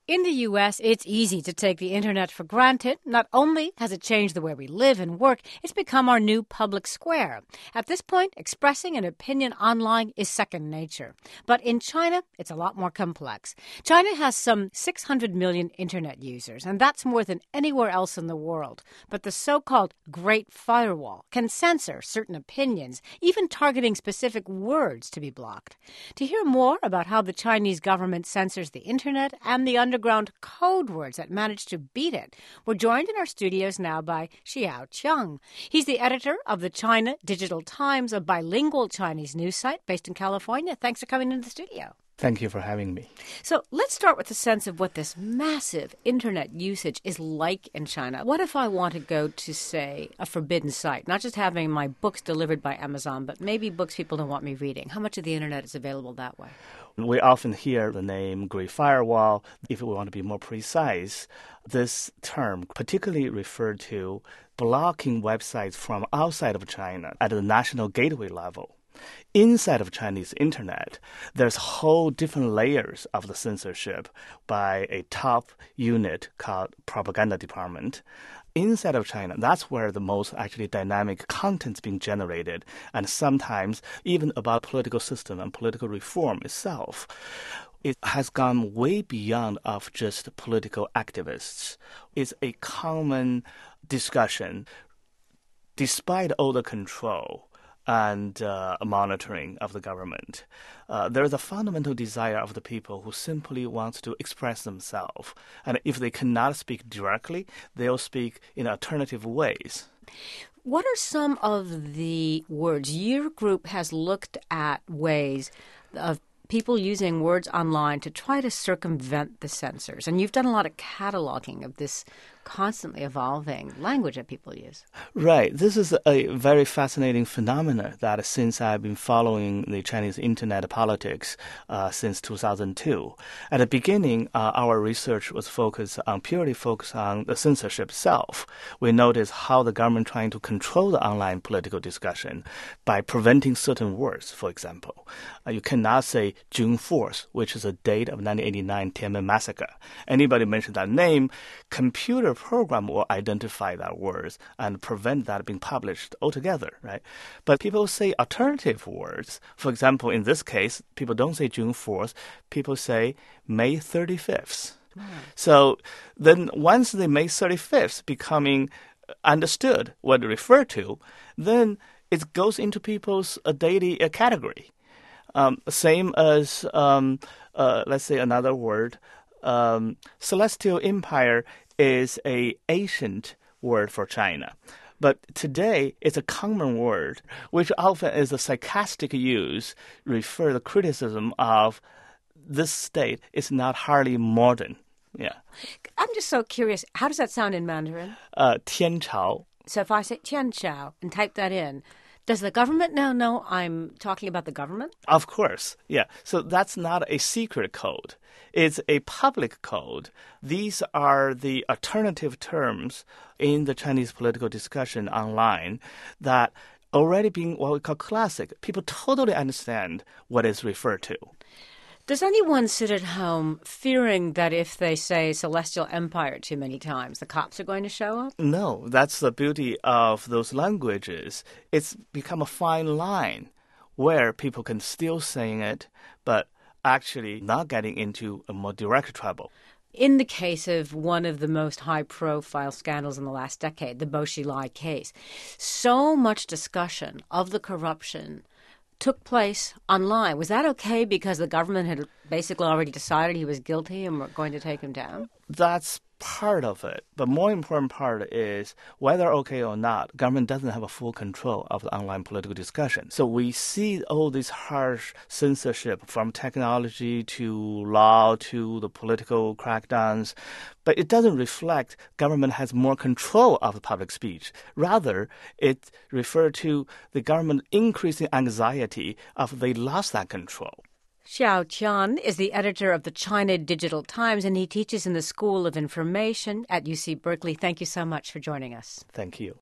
In the U.S., it's easy to take the internet for granted. Not only has it changed the way we live and work, it's become our new public square. At this point, expressing an opinion online is second nature. But in China, it's a lot more complex. China has some 600 million internet users, and that's more than anywhere else in the world. But the so-called Great Firewall can censor certain opinions, even targeting specific words to be blocked. To hear more about how the Chinese government censors the internet and the underground code words that managed to beat it, we're joined in our studios now by Xiao Qiang. He's the editor of the China Digital Times, a bilingual Chinese news site based in California. Thanks for coming into the studio. Thank you for having me. So let's start with a sense of what this massive internet usage is like in China. What if I want to go to, say, a forbidden site, not just having my books delivered by Amazon, but maybe books people don't want me reading? How much of the internet is available that way? We often hear the name Great Firewall. If we want to be more precise, this term particularly referred to blocking websites from outside of China at the national gateway level. Inside of Chinese internet, there's whole different layers of the censorship by a top unit called propaganda department. Inside of China, that's where the most actually dynamic content's being generated, and sometimes even about political system and political reform itself. It has gone way beyond of just political activists. It's a common discussion, despite all the control and monitoring of the government. There is a fundamental desire of the people who simply want to express themselves. And if they cannot speak directly, they'll speak in alternative ways. What are some of the words? Your group has looked at ways of people using words online to try to circumvent the censors. And you've done a lot of cataloging of this constantly evolving language that people use. Right. This is a very fascinating phenomenon that since I've been following the Chinese internet politics since 2002. At the beginning, our research was purely focused on the censorship itself. We noticed how the government trying to control the online political discussion by preventing certain words, for example. You cannot say June 4th, which is the date of 1989 Tiananmen massacre. Anybody mention that name, computer program will identify that words and prevent that being published altogether, right? But people say alternative words. For example, in this case, people don't say June 4th, people say May 35th. Wow. So then once the May 35th becoming understood what it referred to, then it goes into people's daily category. Same as, let's say another word, Celestial Empire is an ancient word for China. But today, it's a common word, which often is a sarcastic use, refer the criticism of this state is not hardly modern. Yeah. I'm just so curious. How does that sound in Mandarin? Tianchao. So if I say Tianchao and type that in, does the government now know I'm talking about the government? Of course, yeah. So that's not a secret code. It's a public code. These are the alternative terms in the Chinese political discussion online that already being what we call classic. People totally understand what is referred to. Does anyone sit at home fearing that if they say Celestial Empire too many times, the cops are going to show up? No, that's the beauty of those languages. It's become a fine line where people can still sing it, but actually not getting into a more direct trouble. In the case of one of the most high-profile scandals in the last decade, the Bo Xilai case, so much discussion of the corruption took place online. Was that okay because the government had basically already decided he was guilty and were going to take him down? That's part of it. But more important part is whether okay or not, government doesn't have a full control of the online political discussion. So we see all this harsh censorship from technology to law to the political crackdowns, but it doesn't reflect government has more control of the public speech. Rather, it refers to the government increasing anxiety of they lost that control. Xiao Qiang is the editor of the China Digital Times, and he teaches in the School of Information at UC Berkeley. Thank you so much for joining us. Thank you.